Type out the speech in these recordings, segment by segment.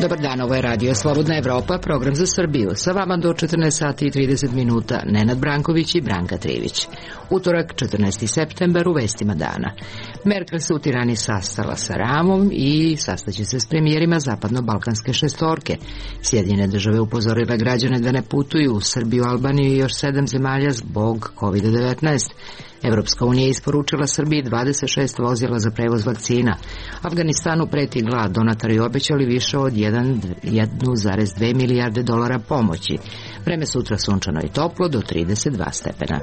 Dobar dan, ovo je Radio Slobodna Evropa, program za Srbiju. Sa vama do 14 sati i 30 minuta Nenad Branković i Branka Trivić. Utorak, 14. septembar, u vestima dana. Merkel se u Tirani sastala sa Ramom i sastaće se s premijerima zapadno-balkanske šestorke. Sjedinjene države upozorile građane da ne putuju u Srbiju, Albaniju i još 7 zemalja zbog COVID-19. Evropska unija je isporučila Srbiji 26 vozila za prevoz vakcina. Afganistanu preti glad, donatori obećali više od 1,2 milijarde dolara pomoći. Vreme sutra sunčano i toplo do 32 stepena.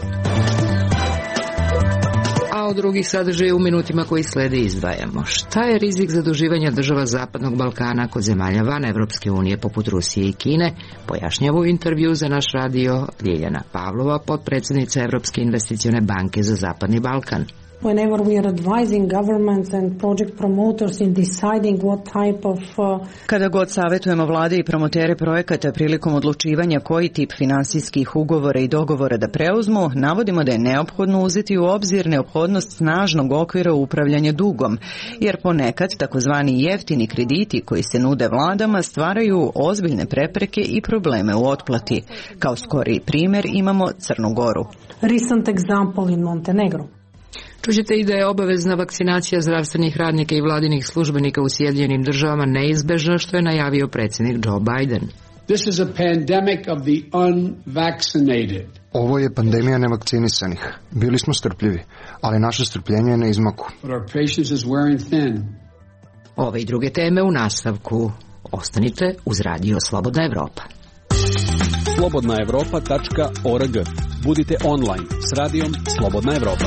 A od drugih sadržaja u minutima koji slede izdvajamo. Šta je rizik zaduživanja država Zapadnog Balkana kod zemalja van Evropske unije poput Rusije i Kine, pojašnjava u intervju za naš radio Ljiljana Pavlova, potpredsjednica Evropske investicione banke za Zapadni Balkan. Whenever we are advising governments and project promoters in deciding what type of Kada god savjetujemo vlade i promotere projekata prilikom odlučivanja koji tip finansijskih ugovora i dogovora da preuzmu, navodimo da je neophodno uzeti u obzir neophodnost snažnog okvira upravljanja dugom, jer ponekad takozvani jeftini krediti koji se nude vladama stvaraju ozbiljne prepreke i probleme u otplati. Kao skoriji primjer imamo Crnu Goru. Recent example in Montenegro. Čućete i da je obavezna vakcinacija zdravstvenih radnika i vladinih službenika u Sjedinjenim državama neizbežna, što je najavio predsjednik Joe Biden. This is a pandemic of the unvaccinated. Ovo je pandemija nevakcinisanih. Bili smo strpljivi, ali naše strpljenje je na izmaku. But our patience is wearing thin. Ove i druge teme u nastavku. Ostanite uz Radio Slobodna Evropa. slobodnaevropa.org. Budite online s radijom Slobodna Evropa.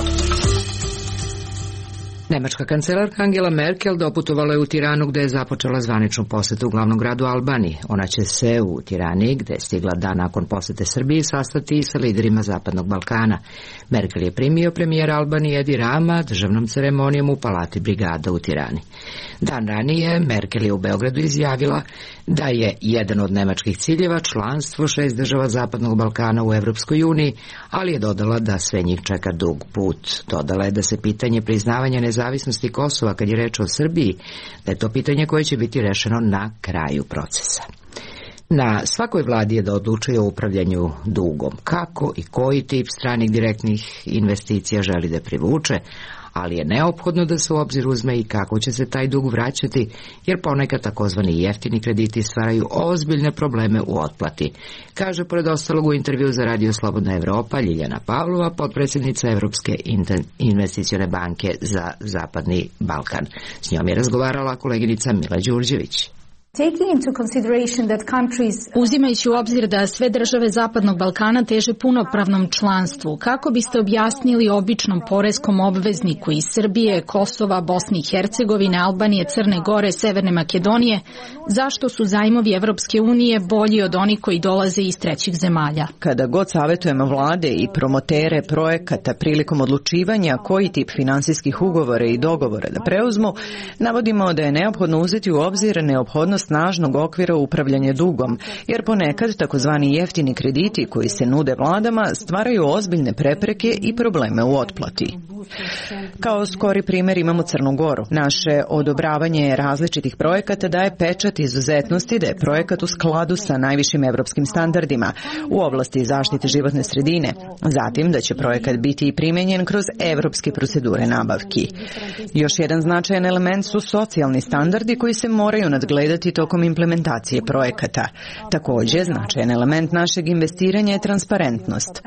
Nemačka kancelarka Angela Merkel doputovala je u Tiranu gde je započela zvaničnu posetu u glavnom gradu Albaniji. Ona će se u Tirani, gde je stigla dan nakon posete Srbiji, sastati sa liderima Zapadnog Balkana. Merkel je primio premijera Albanije Edi Rama državnom ceremonijom u Palati Brigada u Tirani. Dan ranije Merkel je u Beogradu izjavila da je jedan od nemačkih ciljeva članstvo 6 država Zapadnog Balkana u Evropskoj uniji, ali je dodala da sve njih čeka dug put. Dodala je da se pitanje priznavanja nezavisnosti Kosova, kad je reč o Srbiji, da je to pitanje koje će biti rešeno na kraju procesa. Na svakoj vladi je da odlučuje o upravljanju dugom, kako i koji tip stranih direktnih investicija želi da privuče, ali je neophodno da se u obzir uzme i kako će se taj dug vraćati, jer ponekad takozvani jeftini krediti stvaraju ozbiljne probleme u otplati, kaže pored ostalog u intervju za Radio Slobodna Evropa Ljiljana Pavlova, potpredsjednica Evropske investicione banke za Zapadni Balkan. S njom je razgovarala koleginica Mila Đurđević. Uzimajući u obzir da sve države Zapadnog Balkana teže punopravnom članstvu, kako biste objasnili običnom poreskom obvezniku iz Srbije, Kosova, Bosne i Hercegovine, Albanije, Crne Gore, Severne Makedonije, zašto su zajmovi Evropske unije bolji od onih koji dolaze iz trećih zemalja? Kada god savjetujemo vlade i promotere projekata prilikom odlučivanja koji tip finansijskih ugovora i dogovora da preuzmu, navodimo da je neophodno uzeti u obzir neophodnost snažnog okvira upravljanja dugom, jer ponekad takozvani jeftini krediti koji se nude vladama stvaraju ozbiljne prepreke i probleme u otplati. Kao skori primjer imamo Crnu Goru. Naše odobravanje različitih projekata daje pečat izuzetnosti da je projekat u skladu sa najvišim evropskim standardima u oblasti zaštite životne sredine, zatim da će projekat biti i primjenjen kroz evropske procedure nabavki. Još jedan značajan element su socijalni standardi koji se moraju nadgledati tokom implementacije projekata. Također, značajan element našeg investiranja je transparentnost.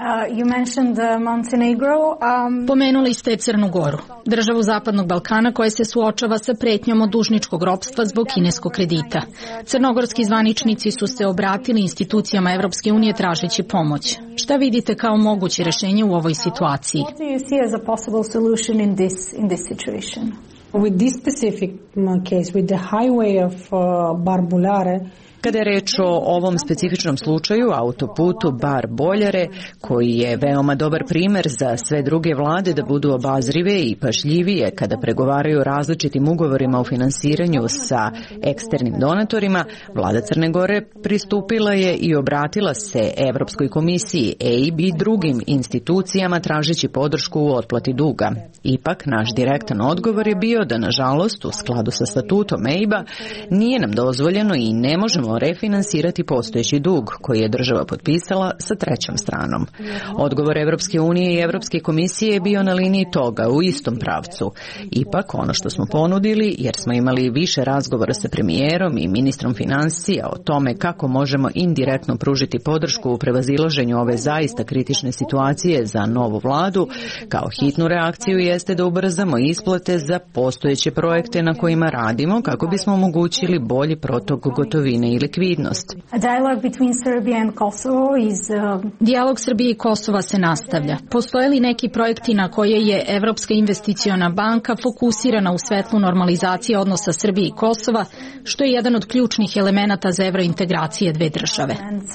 Pomenuli ste Crnu Goru, državu Zapadnog Balkana koja se suočava sa pretnjom od dužničkog ropstva zbog kineskog kredita. Crnogorski zvaničnici su se obratili institucijama Evropske unije tražeći pomoć. Šta vidite kao moguće rješenje u ovoj situaciji? With this specific case, with the highway of Barbulare, Kada je reč o ovom specifičnom slučaju, autoputu Bar-Boljare, koji je veoma dobar primer za sve druge vlade da budu obazrive i pažljivije kada pregovaraju o različitim ugovorima o finansiranju sa eksternim donatorima, vlada Crne Gore pristupila je i obratila se Evropskoj komisiji, EIB i drugim institucijama tražeći podršku u otplati duga. Ipak, naš direktan odgovor je bio da, nažalost, u skladu sa statutom EIB-a, nije nam dozvoljeno i ne možemo refinansirati postojeći dug koji je država potpisala sa trećom stranom. Odgovor Evropske unije i Evropske komisije je bio na liniji toga, u istom pravcu. Ipak, ono što smo ponudili, jer smo imali više razgovora sa premijerom i ministrom financija o tome kako možemo indirektno pružiti podršku u prevazilaženju ove zaista kritične situacije za novu vladu, kao hitnu reakciju jeste da ubrzamo isplate za postojeće projekte na kojima radimo kako bismo omogućili bolji protok gotovine i likvidnost. Dijalog Srbije i Kosova se nastavlja. Postoje li neki projekti na koje je Evropska investiciona banka fokusirana u svetlu normalizacije odnosa Srbije i Kosova, što je jedan od ključnih elemenata za evrointegracije dve države?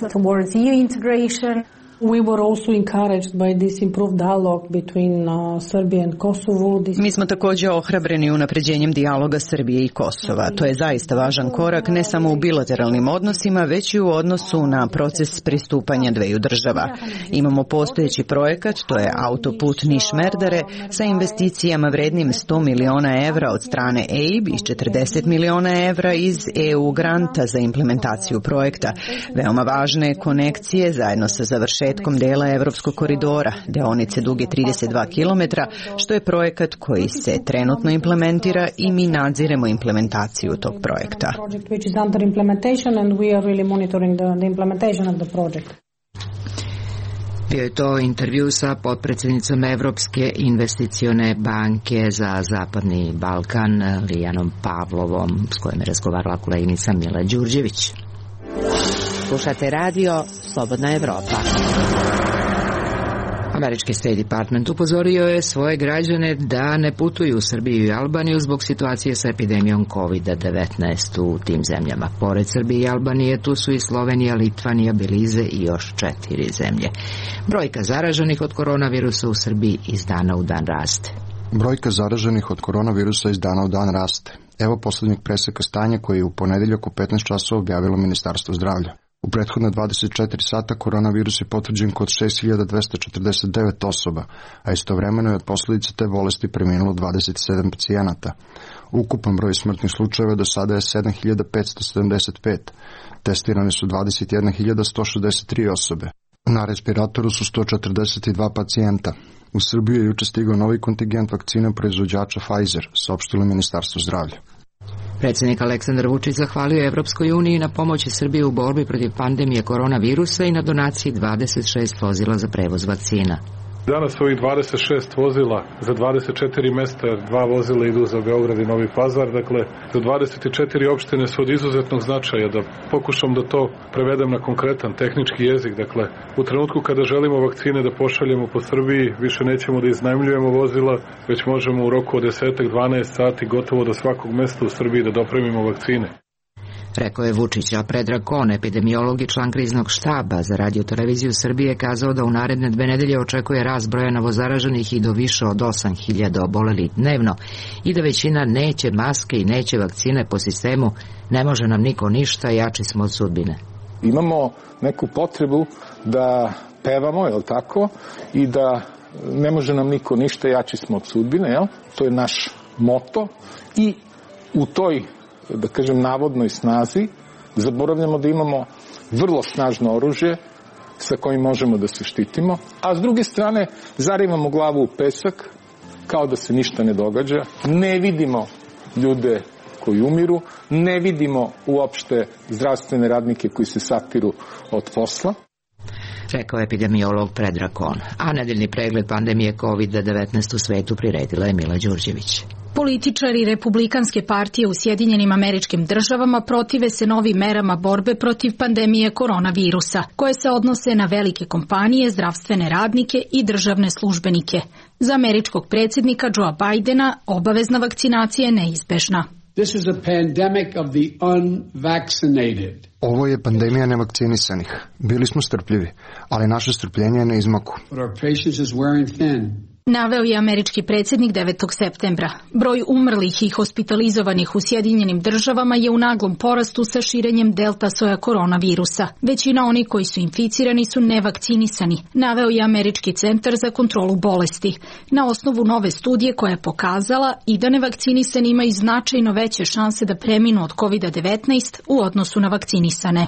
We were also encouraged by this improved dialogue between Serbia and Kosovo. Mi smo također ohrabreni unapređenjem dijaloga Srbije i Kosova. To je zaista važan korak ne samo u bilateralnim odnosima, već i u odnosu na proces pristupanja dveju država. Imamo postojeći projekat, to je autoput Niš-Merdare, sa investicijama vrednim 100 miliona evra od strane EIB i 40 miliona evra iz EU granta za implementaciju projekta. Veoma važne konekcije zajedno sa završetkom dela Evropskog koridora, deonice duge 32 km, što je projekat koji se trenutno implementira i mi nadziremo implementaciju tog projekta. Bio je to intervju sa potpredsjednicom Evropske investicione banke za Zapadni Balkan, Lijanom Pavlovom, s kojom je razgovarala koleginica Mila Đurđević. Slušate radio Slobodna Evropa. Američki State Department upozorio je svoje građane da ne putuju u Srbiju i Albaniju zbog situacije sa epidemijom COVID-19 u tim zemljama. Pored Srbije i Albanije tu su i Slovenija, Litvanija, Belize i još 4 zemlje. Brojka zaraženih od koronavirusa u Srbiji iz dana u dan raste. Brojka zaraženih od koronavirusa iz dana u dan raste. Evo posljednjeg preseka stanja koji je u ponedeljak u 15 časova objavilo Ministarstvo zdravlja. U prethodne 24 sata koronavirus je potvrđen kod 6249 osoba, a istovremeno je od posljedica te bolesti preminulo 27 pacijenata. Ukupan broj smrtnih slučajeva do sada je 7575. Testirane su 21.163 osobe. Na respiratoru su 142 pacijenta. U Srbiju je juče stigao novi kontingent vakcina proizvođača Pfizer, saopštilo Ministarstvo zdravlja. Predsjednik Aleksandar Vučić zahvalio Evropskoj uniji na pomoći Srbije u borbi protiv pandemije koronavirusa i na donaciji 26 vozila za prevoz vakcina. Danas ovih 26 vozila za 24 mesta, 2 vozila idu za Beograd i Novi Pazar, dakle za 24 opštine su od izuzetnog značaja. Da pokušam da to prevedem na konkretan tehnički jezik, dakle u trenutku kada želimo vakcine da pošaljemo po Srbiji, više nećemo da iznajmljujemo vozila, već možemo u roku od 10-12 sati gotovo do svakog mesta u Srbiji da dopremimo vakcine. Rekao je Vučić, a Predrag Kon, epidemiolog i član kriznog štaba za Radio-televiziju Srbije, kazao da u naredne 2 nedelje očekuje rast broja novozaraženih i do više od 8.000 obolelih dnevno i da većina neće maske i neće vakcine po sistemu ne može nam niko ništa, jači smo od sudbine. Imamo neku potrebu da pevamo, jel tako, i da ne može nam niko ništa, jači smo od sudbine, jel? To je naš moto i u toj, da kažem, navodnoj snazi zaboravljamo da imamo vrlo snažno oružje sa kojim možemo da se štitimo, a s druge strane zarivamo glavu u pesak kao da se ništa ne događa, ne vidimo ljude koji umiru, ne vidimo uopšte zdravstvene radnike koji se satiru od posla. Rekao epidemiolog Predrag Kon, a nedeljni pregled pandemije COVID-19 u svetu priredila je Mila Đurđević. Političari Republikanske partije u Sjedinjenim Američkim Državama protive se novim merama borbe protiv pandemije koronavirusa, koje se odnose na velike kompanije, zdravstvene radnike i državne službenike. Za američkog predsjednika Joea Bidena obavezna vakcinacija je neizbežna. This is a pandemic of the unvaccinated. Ovo je pandemija nevakcinisanih. Bili smo strpljivi, ali naše strpljenje je na izmaku. But our patience is wearing thin. Naveo je američki predsjednik 9. septembra. Broj umrlih i hospitalizovanih u Sjedinjenim državama je u naglom porastu sa širenjem delta soja koronavirusa. Većina onih koji su inficirani su nevakcinisani, naveo je američki centar za kontrolu bolesti. Na osnovu nove studije koja je pokazala i da nevakcinisani imaju značajno veće šanse da preminu od COVID-19 u odnosu na vakcinisane.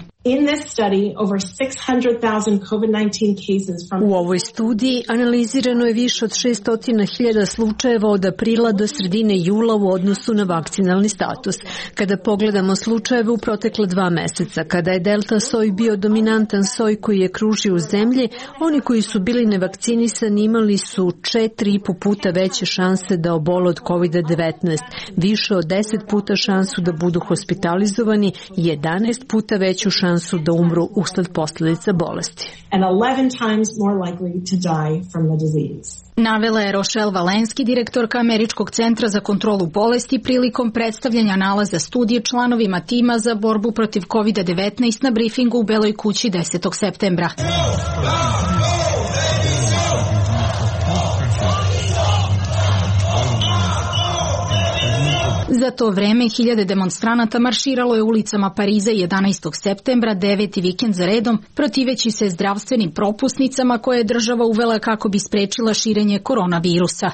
U ovoj studiji analizirano je više od 600.000 slučajeva od aprila do sredine jula u odnosu na vakcinalni status. Kada pogledamo slučajeve u protekla 2 meseca, kada je delta soj bio dominantan soj koji je kružio u zemlji, oni koji su bili nevakcinisani imali su 4,5 puta veće šanse da obole od COVID-19, više od 10 puta šansu da budu hospitalizovani i 11 puta veću šansu da umru usled posljedica bolesti. Navela je Rochelle Walensky, direktorka Američkog centra za kontrolu bolesti, prilikom predstavljanja nalaza studije članovima tima za borbu protiv COVID-19 na brifingu u Beloj kući 10. septembra. Za to vreme hiljade demonstranata marširalo je ulicama Pariza 11. septembra, 9. vikend za redom, protiveći se zdravstvenim propusnicama koje je država uvela kako bi sprečila širenje koronavirusa.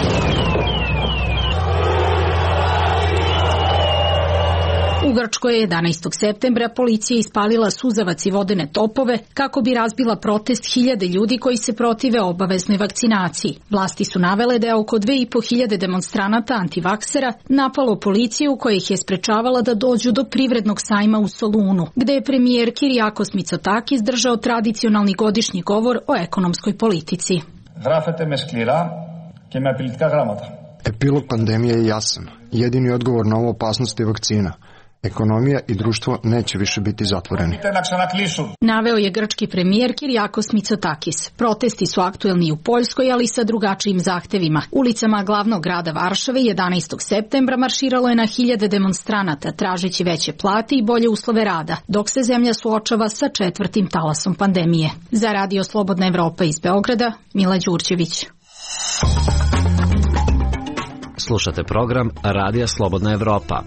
U Grčkoj je 11. septembra policija ispalila suzavac i vodene topove kako bi razbila protest hiljade ljudi koji se protive obaveznoj vakcinaciji. Vlasti su navele da je oko 2.500 demonstranata antivaksera napalo policiju koja ih je sprečavala da dođu do privrednog sajma u Solunu, gde je premijer Kyriakos Mitsotakis držao tradicionalni godišnji govor o ekonomskoj politici. Epilog pandemije je jasan. Jedini odgovor na ovu opasnost je vakcina. Ekonomija i društvo neće više biti zatvoreni. Naveo je grčki premijer Kyriakos Mitsotakis. Protesti su aktuelni u Poljskoj, ali sa drugačijim zahtevima. Ulicama glavnog grada Varšave 11. septembra marširalo je na hiljade demonstranata, tražeći veće plate i bolje uslove rada, dok se zemlja suočava sa 4. talasom pandemije. Za Radio Slobodna Evropa iz Beograda, Mila Đurđević. Slušate program Radija Slobodna Evropa.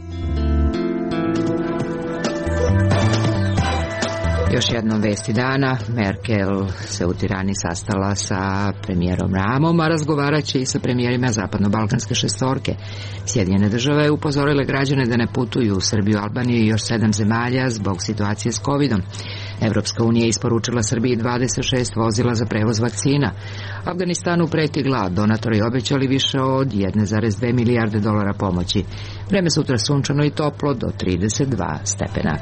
Još jednom vesti dana, Merkel se u Tirani sastala sa premijerom Ramom, a razgovarat će i sa premijerima zapadno-balkanske šestorke. Sjedinjene države upozorile građane da ne putuju u Srbiju, Albaniju i još 7 zemalja zbog situacije s covidom. Evropska unija isporučila Srbiji 26 vozila za prevoz vakcina. Afganistanu preti glad, donatori obećali više od 1,2 milijarde dolara pomoći. Vreme sutra sunčano i toplo do 32 stepena.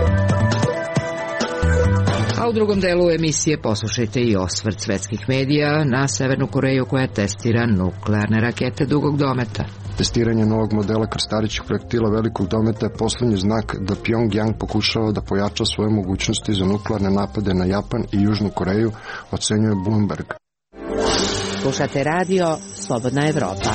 A u drugom delu emisije poslušajte i osvrt svetskih medija na Severnu Koreju koja testira nuklearne rakete dugog dometa. Testiranje novog modela krstarićih projektila velikog dometa je poslednji znak da Pyongyang pokušava da pojača svoje mogućnosti za nuklearne napade na Japan i Južnu Koreju, ocenjuje Bloomberg. Slušate radio Slobodna Evropa.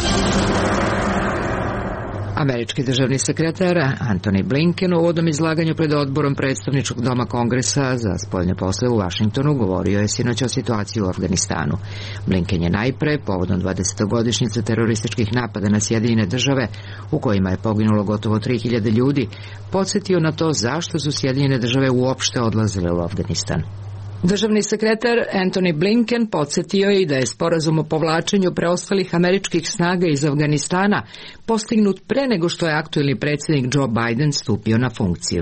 Američki državni sekretar Antony Blinken u uvodnom izlaganju pred odborom predstavničkog doma Kongresa za spoljne posle u Vašingtonu govorio je sinoć o situaciji u Afganistanu. Blinken je najpre, povodom 20-godišnjice terorističkih napada na Sjedinjene države, u kojima je poginulo gotovo 3000 ljudi, podsjetio na to zašto su Sjedinjene države uopšte odlazile u Afganistan. Državni sekretar Antony Blinken podsjetio je i da je sporazum o povlačenju preostalih američkih snaga iz Afganistana postignut pre nego što je aktuelni predsjednik Joe Biden stupio na funkciju.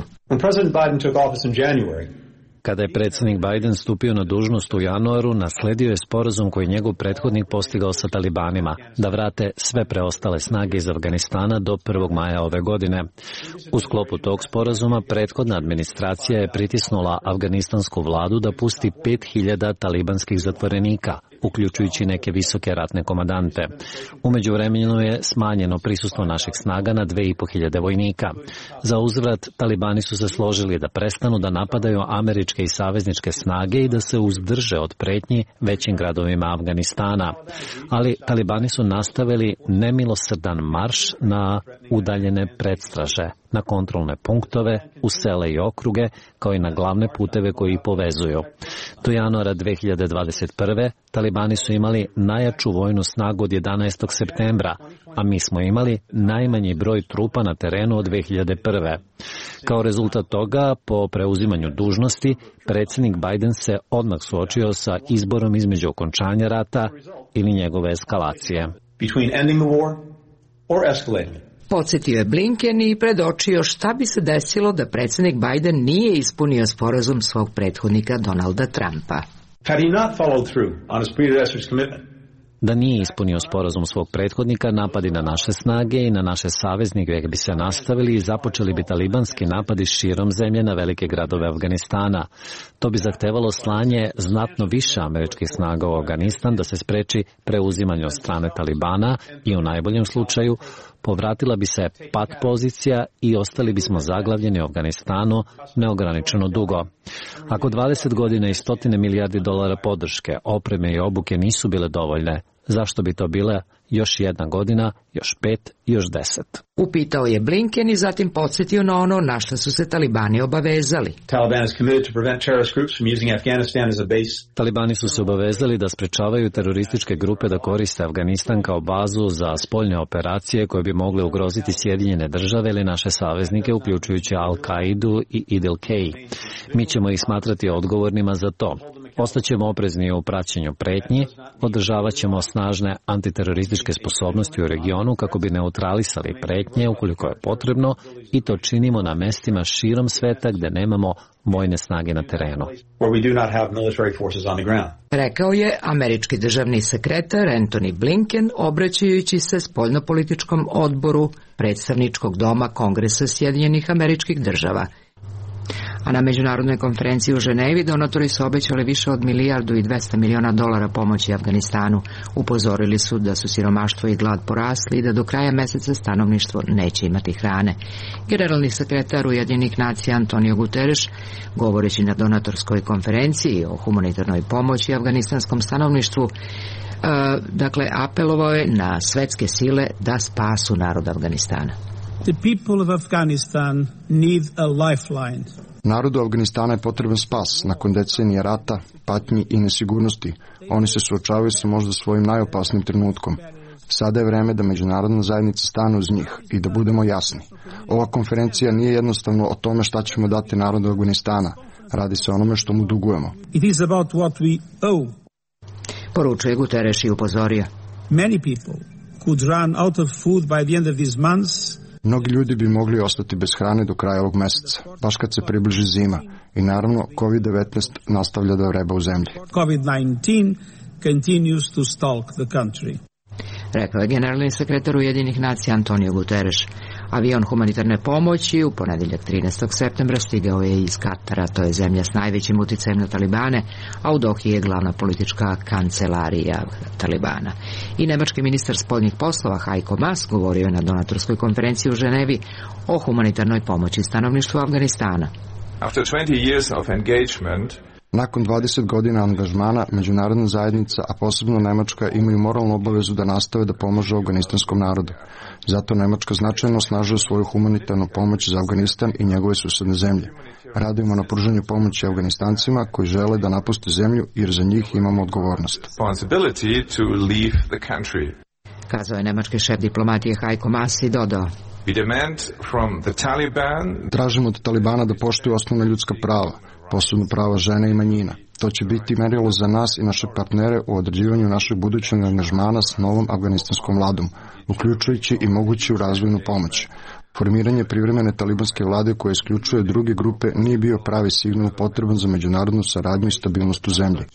Kada je predsjednik Biden stupio na dužnost u januaru, nasledio je sporazum koji njegov prethodnik postigao sa talibanima, da vrate sve preostale snage iz Afganistana do 1. maja ove godine. U sklopu tog sporazuma prethodna administracija je pritisnula afganistansku vladu da pusti 5000 talibanskih zatvorenika, uključujući neke visoke ratne komandante. U međuvremenu je smanjeno prisustvo naših snaga na 2500 vojnika. Za uzvrat, talibani su se složili da prestanu da napadaju američke i savezničke snage i da se uzdrže od pretnji većim gradovima Afganistana. Ali talibani su nastavili nemilosrdan marš na udaljene predstraže, na kontrolne punktove, u sele i okruge, kao i na glavne puteve koji ih povezuju. Do januara 2021. talibani su imali najjaču vojnu snagu od 11. septembra, a mi smo imali najmanji broj trupa na terenu od 2001. Kao rezultat toga, po preuzimanju dužnosti, predsjednik Biden se odmah suočio sa izborom između okončanja rata ili njegove eskalacije. Podsjetio je Blinken i predočio šta bi se desilo da predsjednik Biden nije ispunio sporazum svog prethodnika Donalda Trumpa. Da nije ispunio sporazum svog prethodnika, napadi na naše snage i na naše saveznike bi se nastavili i započeli bi talibanski napadi širom zemlje na velike gradove Afganistana. To bi zahtevalo slanje znatno više američkih snaga u Afganistan da se spreči preuzimanje od strane Talibana i u najboljem slučaju povratila bi se pat pozicija i ostali bismo zaglavljeni u Afganistanu neograničeno dugo. Ako 20 godina i $100 milijardi podrške, opreme i obuke nisu bile dovoljne, zašto bi to bile još jedna godina, još 5 i još 10? Upitao je Blinken i zatim podsjetio na ono na što su se talibani obavezali. Talibani su se obavezali da sprečavaju terorističke grupe da koriste Afganistan kao bazu za spoljne operacije koje bi mogle ugroziti Sjedinjene države ili naše saveznike, uključujući Al-Kaidu i Idil-Kej. Mi ćemo ih smatrati odgovornima za to. Ostaćemo oprezni u praćenju pretnji, održavat ćemo snažne antiterorističke sposobnosti u regionu kako bi neutralisali pretnje ukoliko je potrebno i to činimo na mestima širom sveta gde nemamo vojne snage na terenu. Rekao je američki državni sekretar Antony Blinken obraćajući se spoljnopolitičkom odboru predstavničkog doma Kongresa Sjedinjenih Američkih Država. A na međunarodnoj konferenciji u Ženevi donatori su obećali više od $1,2 milijarda pomoći Afganistanu. Upozorili su da su siromaštvo i glad porasli i da do kraja meseca stanovništvo neće imati hrane. Generalni sekretar Ujedinjenih nacija Antonio Guterres, govoreći na donatorskoj konferenciji o humanitarnoj pomoći afganistanskom stanovništvu, apelovao je na svetske sile da spasu narod Afganistana. The people of Afghanistan need a lifeline. Narodu Afganistana je potreban spas. Nakon decenije rata, patnji i nesigurnosti, oni se suočavaju sa možda svojim najopasnim trenutkom. Sada je vreme da međunarodna zajednica stane uz njih i da budemo jasni. Ova konferencija nije jednostavno o tome šta ćemo dati narodu Afganistana. Radi se o onome što mu dugujemo. It is about what we owe. Poručuje Guterres i upozorio. Many people could run out of food by the end of this month. Mnogi ljudi bi mogli ostati bez hrane do kraja ovog meseca, baš kad se približi zima. I naravno, COVID-19 nastavlja da vreba u zemlji. COVID-19 continues to stalk the country. Rekao je generalni sekretar Ujedinjenih nacija Antonio Guterres. Avion humanitarne pomoći u ponedeljak 13. septembra stigao je iz Katara, to je zemlja s najvećim uticajem na Talibane, a u Dohi je glavna politička kancelarija Talibana. I nemački ministar spoljnih poslova Heiko Maas govorio je na donatorskoj konferenciji u Ženevi o humanitarnoj pomoći stanovništvu Afganistana. After 20 years of engagement, nakon 20 godina angažmana, međunarodna zajednica, a posebno Nemačka, imaju moralnu obavezu da nastave da pomažu afganistanskom narodu. Zato Nemačka značajno osnažuje svoju humanitarnu pomoć za Afganistan i njegove susedne zemlje. Radimo na pružanju pomoći Afganistancima koji žele da napuste zemlju jer za njih imamo odgovornost. Kazao je nemački šef diplomatije Heiko Maas i dodao. Tražimo od Talibana da poštuju osnovna ljudska prava, posebno prava žene i manjina. To će biti merilo za nas i naše partnere u određivanju našeg budućeg angažmana s novom afganistanskom vladom, uključujući i moguću razvojnu pomoć. Formiranje privremene talibanske vlade koja isključuje druge grupe nije bio pravi signal potreban za međunarodnu saradnju i stabilnost u zemlji.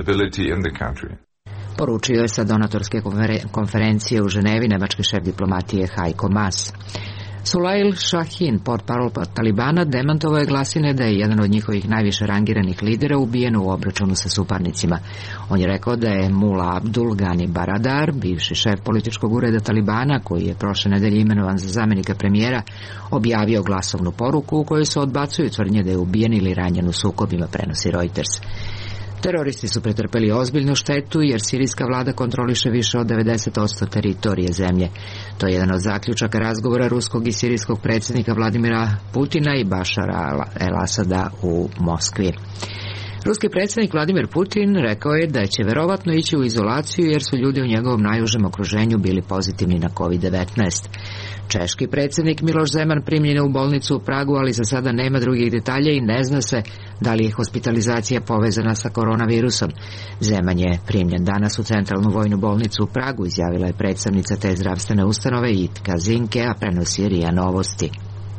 Poručio je sa donatorske konferencije u Ženevi nemački šef diplomatije Heiko Maas. Sulail Shahin, portparol Talibana, demantovao je glasine da je jedan od njihovih najviše rangiranih lidera ubijen u obračunu sa suparnicima. On je rekao da je Mullah Abdul Ghani Baradar, bivši šef političkog ureda Talibana, koji je prošle nedelje imenovan za zamenika premijera, objavio glasovnu poruku u kojoj se odbacuju tvrdnje da je ubijen ili ranjen u sukobima, prenosi Reuters. Teroristi su pretrpeli ozbiljnu štetu jer sirijska vlada kontroliše više od 90% teritorije zemlje. To je jedan od zaključaka razgovora ruskog i sirijskog predsjednika Vladimira Putina i Bašara el-Asada u Moskvi. Ruski predsjednik Vladimir Putin rekao je da će verovatno ići u izolaciju jer su ljudi u njegovom najužem okruženju bili pozitivni na COVID-19. Češki predsjednik Miloš Zeman primljen je u bolnicu u Pragu, ali za sada nema drugih detalja i ne zna se da li je hospitalizacija povezana sa koronavirusom. Zeman je primljen danas u centralnu vojnu bolnicu u Pragu, izjavila je predstavnica te zdravstvene ustanove Jitka Zinke, a prenosi RIA Novosti.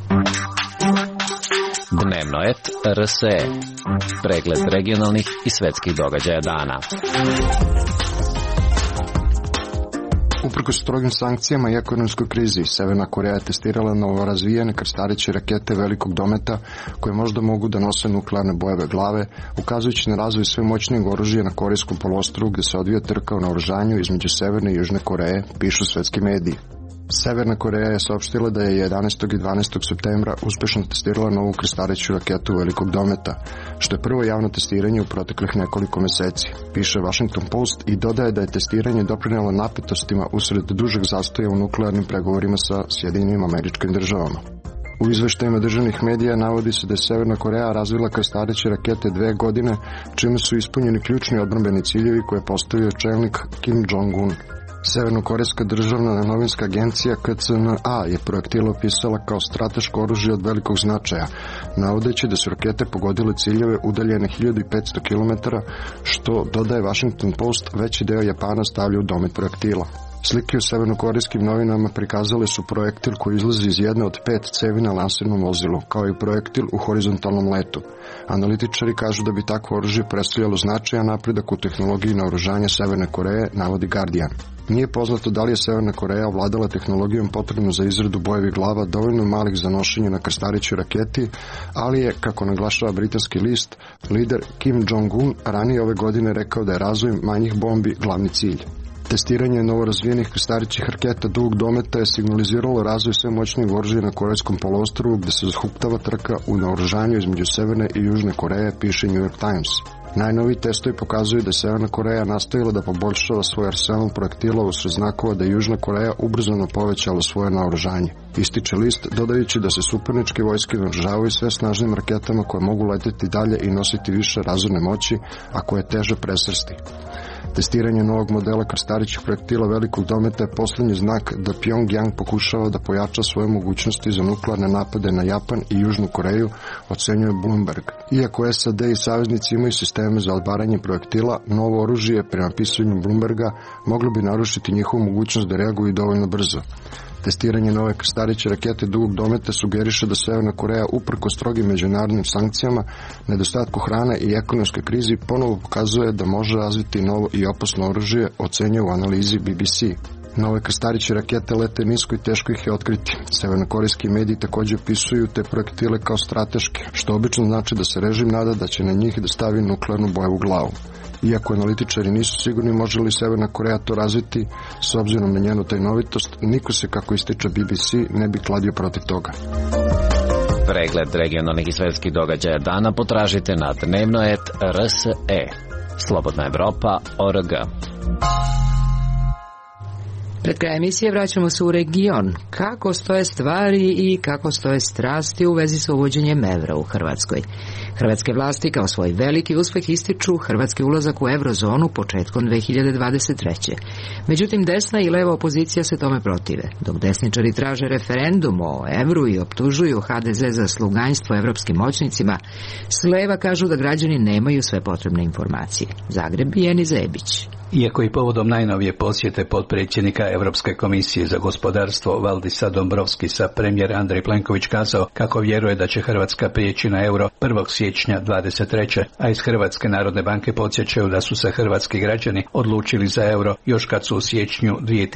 Dnevno et RSE. Pregled regionalnih i svetskih događaja dana. Uprkos strogim sankcijama i ekonomskoj krizi, Severna Koreja je testirala novorazvijene krstareće rakete velikog dometa koje možda mogu da nose nuklearne bojeve glave, ukazujući na razvoj sve moćnijeg oružja na Korejskom poluostrvu gde se odvija trka o naoružanju između Severne i Južne Koreje, pišu svetski mediji. Severna Koreja je saopštila da je 11. i 12. septembra uspešno testirala novu krstareću raketu velikog dometa, što je prvo javno testiranje u proteklih nekoliko meseci, piše Washington Post i dodaje da je testiranje doprinelo napetostima usred dužeg zastoja u nuklearnim pregovorima sa Sjedinjenim Američkim Državama. U izveštajima državnih medija navodi se da je Severna Koreja razvila krstareće rakete 2 godine, čime su ispunjeni ključni odbrambeni ciljevi koje je postavio čelnik Kim Jong-un. Severnokorejska državna novinska agencija KCNA je projektil opisala kao strateško oružje od velikog značaja, navodeći da su rakete pogodile ciljeve udaljene 1500 km, što, dodaje Washington Post, veći deo Japana stavlja u domet projektila. Slike u severnokorejskim novinama prikazale su projektil koji izlazi iz jedne od 5 cevi na lansirnom vozilu, kao i projektil u horizontalnom letu. Analitičari kažu da bi takvo oružje predstavljalo značajan napredak u tehnologiji naoružanja Severne Koreje, navodi Guardian. Nije poznato da li je Severna Koreja ovladala tehnologijom potrebnu za izradu bojevih glava dovoljno malih za nošenje na krstarećoj raketi, ali je, kako naglašava britanski list, lider Kim Jong-un ranije ove godine rekao da je razvoj manjih bombi glavni cilj. Testiranje novorazvijenih krstarećih raketa dugog dometa je signaliziralo razvoj sve moćnijeg oružja na Korejskom poluostrvu gde se zahuptava trka u naoružanju između Severne i Južne Koreje, piše New York Times. Najnoviji testovi pokazuju da je Severna Koreja nastavila da poboljšava svoj arsenal projektila usred znakova da je Južna Koreja ubrzano povećala svoje naoružanje. Ističe list, dodajući da se suparničke vojske naoružavaju sve snažnim raketama koje mogu leteti dalje i nositi više razorne moći, a koje je teže presrsti. Testiranje novog modela krstarećih projektila velikog dometa je poslednji znak da Pyongyang pokušava da pojača svoje mogućnosti za nuklearne napade na Japan i Južnu Koreju, ocenjuje Bloomberg. Iako SAD i saveznici imaju sisteme za odbaranje projektila, novo oružje, prema pisanju Bloomberga, moglo bi narušiti njihovu mogućnost da reaguju dovoljno brzo. Testiranje nove krstareće rakete dugog dometa sugeriše da Severna Koreja uprkos strogim međunarodnim sankcijama, nedostatku hrane i ekonomskoj krizi ponovo pokazuje da može razviti novo i opasno oružje, ocenjuje u analizi BBC. Nove krstareće rakete lete nisko i teško ih je otkriti. Severnokorejski mediji također opisuju te projektile kao strateške, što obično znači da se režim nada da će na njih da stavi nuklearnu bojevu glavu. Iako analitičari nisu sigurni može li Severna Koreja to razviti, s obzirom na njenu tajnovitost, niko se, kako ističe BBC, ne bi kladio protiv toga. Pregled regionalnih i svetskih događaja dana potražite na dnevno.rt.rse. Slobodna Evropa.org. Pred kraj emisije vraćamo se u region. Kako stoje stvari i kako stoje strasti u vezi sa uvođenjem evra u Hrvatskoj. Hrvatske vlasti kao svoj veliki uspeh ističu hrvatski ulazak u eurozonu početkom 2023. Međutim, desna i leva opozicija se tome protive. Dok desničari traže referendum o evru i optužuju HDZ za sluganjstvo evropskim moćnicima, s leva kažu da građani nemaju sve potrebne informacije. Zagreb i Eni Zebić. Iako i povodom najnovije posjete potpredsjednika Europske komisije za gospodarstvo Valdisa Dombrovskisa premijer Andrej Plenković kazao kako vjeruje da će Hrvatska prijeći na euro 1. siječnja 23. A iz Hrvatske narodne banke podsjećaju da su se hrvatski građani odlučili za euro još kad su u siječnju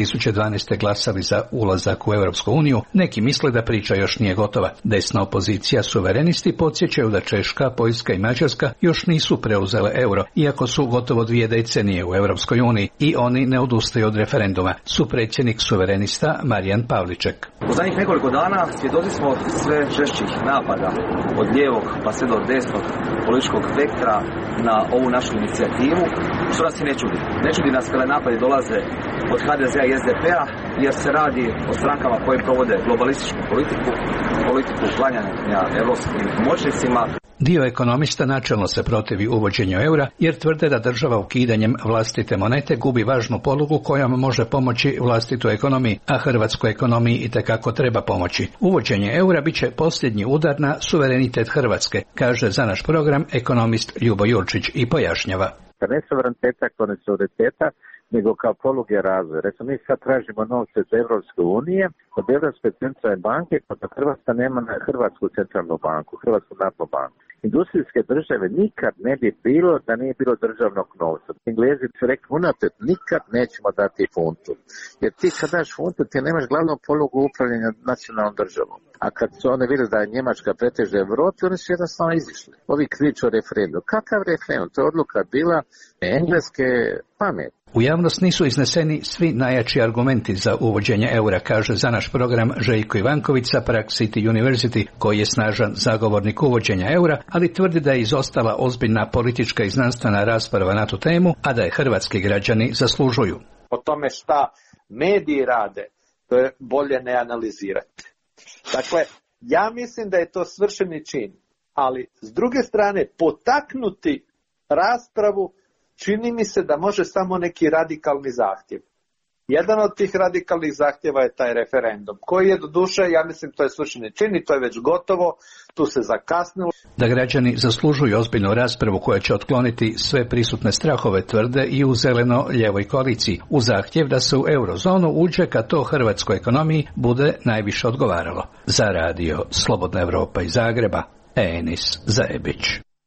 2012. glasali za ulazak u Europsku uniju. Neki misle da priča još nije gotova. Desna opozicija suverenisti podsjećaju da Češka, Poljska i Mađarska još nisu preuzele euro, iako su gotovo 2 decenije u Europskoj uniji i oni ne odustaju od referenduma. Supredsjednik suverenista Marijan Pavliček. U zadnjih nekoliko dana svjedoci smo sve žešćih napada od lijevog pa sve do desnog političkog spektra na ovu našu inicijativu, što nas i ne čudi. Ne čudi nas kada napadi dolaze od HDZ-a i SDP-a, jer se radi o strankama koje provode globalističku politiku uklanjanja europskim moćnicima. Dio ekonomista načelno se protivi uvođenju eura jer tvrde da država ukidanjem vlastite monete gubi važnu polugu kojom može pomoći vlastitoj ekonomiji, a hrvatskoj ekonomiji itekako treba pomoći. Uvođenje eura bit će posljednji udar na suverenitet Hrvatske, kaže za naš program ekonomist Ljubo Jurčić i pojašnjava. Ne suvereniteta kao ne suvereniteta, nego kao poluge razvoja. Recimo, mi sad tražimo novce za Evropske unije, od Europske centralne banke, kada Hrvatska nema na Hrvatsku centralnu banku, Hrvatsku narodnu banku. Industrijske države nikad ne bi bilo da nije bilo državnog novca. Englezi su rekli unaprijed, nikad nećemo dati funtu. Jer ti kad daš funtu, ti nemaš glavnu polugu upravljanja nacionalnom državom. A kad su oni vidjeli da je Njemačka preteže Evropi, oni su jednostavno izišli. Ovi kriču o referendumu. Kakav referendum? To je odluka bila engleske pamet. U javnost nisu izneseni svi najjači argumenti za uvođenje eura, kaže za naš program Željko Ivanković sa Prague City University, koji je snažan zagovornik uvođenja eura, ali tvrdi da je izostala ozbiljna politička i znanstvena rasprava na tu temu, a da je hrvatski građani zaslužuju. O tome šta mediji rade, to je bolje ne analizirati. Dakle, ja mislim da je to svršeni čin, ali s druge strane potaknuti raspravu čini mi se da može samo neki radikalni zahtjev. Jedan od tih radikalnih zahtjeva je taj referendum, koji je doduše, ja mislim, to je svršeni čin i to je već gotovo, tu se zakasnilo. Da građani zaslužuju ozbiljnu raspravu koja će otkloniti sve prisutne strahove, tvrde i u zeleno-ljevoj koaliciji, u zahtjev da se u eurozonu uđe kad to hrvatskoj ekonomiji bude najviše odgovaralo. Za radio Slobodna Evropa iz Zagreba, Enis Zajebić.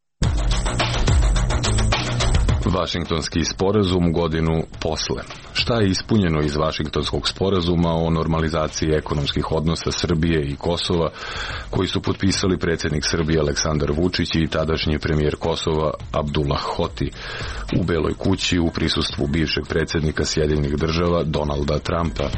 Vašingtonski sporazum godinu posle. Šta je ispunjeno iz Vašingtonskog sporazuma o normalizaciji ekonomskih odnosa Srbije i Kosova, koji su potpisali predsjednik Srbije Aleksandar Vučić i tadašnji premijer Kosova Abdullah Hoti u Beloj kući u prisustvu bivšeg predsjednika Sjedinjenih Država Donalda Trumpa?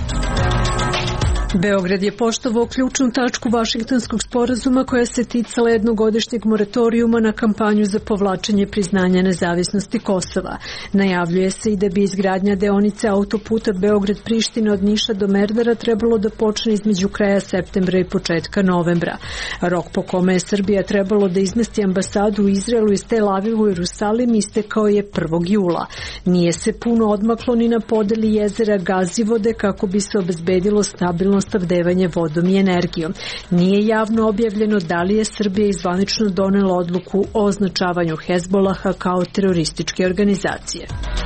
Beograd je poštovao ključnu tačku Vašingtonskog sporazuma koja se ticala jednogodišnjeg moratorijuma na kampanju za povlačenje priznanja nezavisnosti Kosova. Najavljuje se i da bi izgradnja deonice autoputa Beograd-Priština od Niša do Merdara trebalo da počne između kraja septembra i početka novembra. Rok po kome je Srbija trebalo da izmesti ambasadu u Izraelu iz Tel Avivu u Jerusalim istekao je 1. jula. Nije se puno odmaklo ni na podeli jezera Gazivode kako bi se obezbedilo stabilno snabdevanje vodom i energijom. Nije javno objavljeno da li je Srbija zvanično donela odluku o označavanju Hezbolaha kao terorističke organizacije.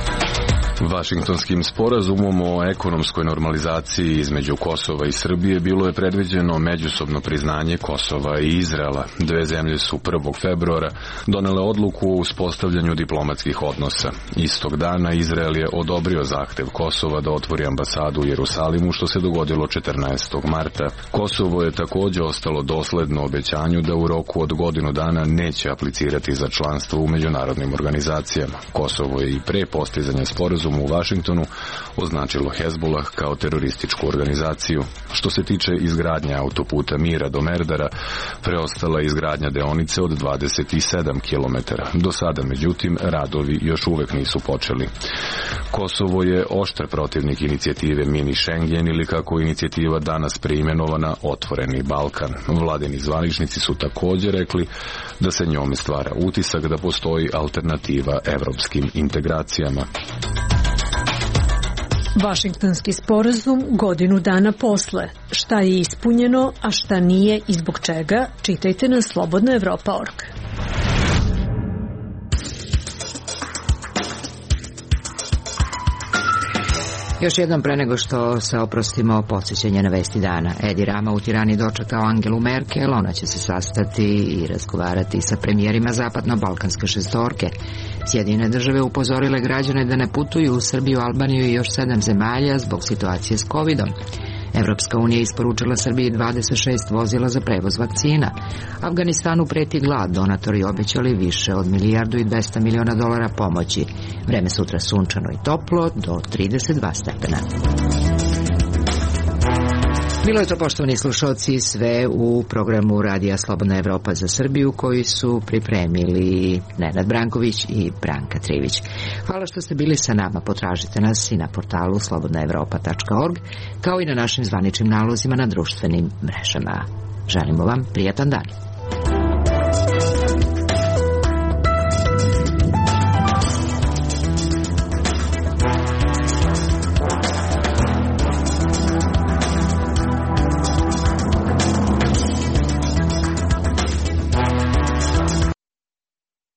Vašingtonskim sporazumom o ekonomskoj normalizaciji između Kosova i Srbije bilo je predviđeno međusobno priznanje Kosova i Izraela. Dve zemlje su 1. februara donele odluku o uspostavljanju diplomatskih odnosa. Istog dana Izrael je odobrio zahtev Kosova da otvori ambasadu u Jerusalimu, što se dogodilo 14. marta. Kosovo je također ostalo dosledno obećanju da u roku od godinu dana neće aplicirati za članstvo u međunarodnim organizacijama. Kosovo je i pre postizanja sporazuma u Vašingtonu označilo Hezbolah kao terorističku organizaciju. Što se tiče izgradnje autoputa Mira do Merdara, preostala je izgradnja deonice od 27 km. Do sada, međutim, radovi još uvek nisu počeli. Kosovo je oštar protivnik inicijative Mini Schengen ili kako je inicijativa danas preimenovana Otvoreni Balkan. Vladini zvaničnici su također rekli da se njome stvara utisak da postoji alternativa evropskim integracijama. Vašingtonski sporazum godinu dana posle. Šta je ispunjeno, a šta nije i zbog čega, čitajte na slobodnaevropa.org. Još jednom pre nego što se oprostimo, podsjećanje na vesti dana. Edi Rama u Tirani dočekao Angelu Merkel, ona će se sastati i razgovarati sa premijerima zapadno-balkanske šestorke. Sjedinjene države upozorile građane da ne putuju u Srbiju, Albaniju i još 7 zemalja zbog situacije s covidom. Evropska unija isporučila Srbiji 26 vozila za prevoz vakcina. Afganistanu preti glad, donatori obećali više od $1,2 milijardi pomoći. Vreme sutra sunčano i toplo do 32 stepena. Bilo je to, poštovani slušalci, sve u programu Radija Slobodna Evropa za Srbiju koji su pripremili Nenad Branković i Branka Trivić. Hvala što ste bili sa nama. Potražite nas i na portalu slobodnaevropa.org, kao i na našim zvaničnim nalozima na društvenim mrežama. Želimo vam prijatan dan.